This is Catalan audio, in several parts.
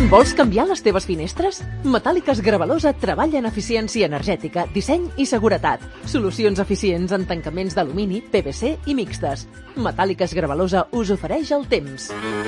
Vols canviar les teves finestres? Metàl·liques Gravalosa treballa en eficiència energètica, disseny i seguretat. Solucions eficients en tancaments d'alumini, PVC i mixtes. Metàl·liques Gravalosa us ofereix el temps.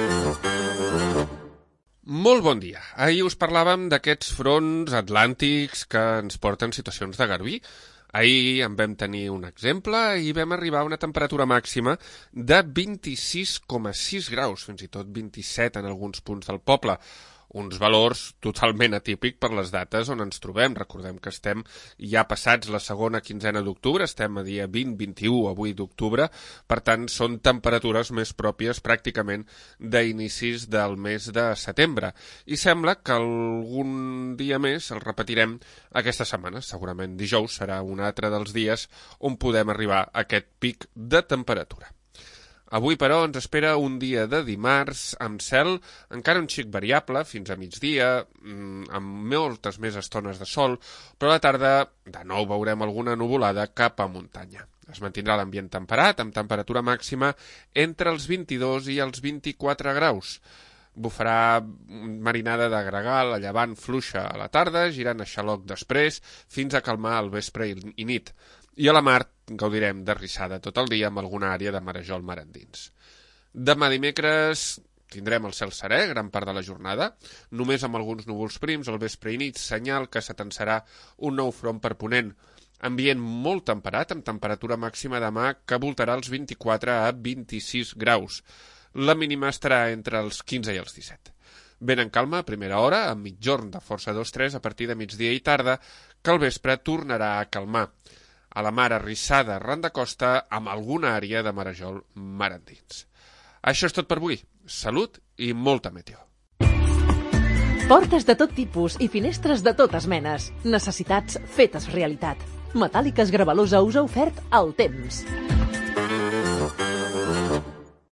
Molt bon dia. Ahir us parlàvem d'aquests fronts atlàntics que ens porten situacions de garbí. Ahir en vam tenir un exemple i vam arribar a una temperatura màxima de 26,6 graus, fins i tot 27 en alguns punts del poble. Uns valors totalment atípics per les dates on ens trobem. Recordem que estem ja passats la segona quinzena d'octubre, estem a dia 20-21 avui d'octubre, per tant són temperatures més pròpies pràcticament d'inicis del mes de setembre. I sembla que algun dia més el repetirem aquesta setmana. Segurament dijous serà un altre dels dies on podem arribar a aquest pic de temperatura. Avui, però, ens espera un dia de dimarts amb cel encara un xic variable fins a migdia, amb moltes més estones de sol, però a la tarda de nou veurem alguna nuvolada cap a muntanya. Es mantindrà l'ambient temperat, amb temperatura màxima entre els 22 i els 24 graus. Bufarà marinada de gregal a llevant fluixa a la tarda, girant a xaloc després, fins a calmar al vespre i nit. I a la mar gaudirem de rissada tot el dia amb alguna àrea de marejol mar endins. Demà dimecres tindrem el cel serè gran part de la jornada, només amb alguns núvols prims al vespre i nit, senyal que s'atensarà un nou front per ponent. Ambient molt temperat, amb temperatura màxima demà que voltarà els 24 a 26 graus. La mínima estarà entre els 15 i els 17. Vent en calma a primera hora, amb mitjorn de força 2-3 a partir de migdia i tarda, que al vespre tornarà a calmar. A la mar arrissada arran de costa amb alguna àrea de marejol mar endins. Això és tot per avui. Salut i molta meteo. Portes de tot tipus i finestres de totes menes. Necessitats fetes realitat. Metàl·liques Gravalosa us ha ofert el temps.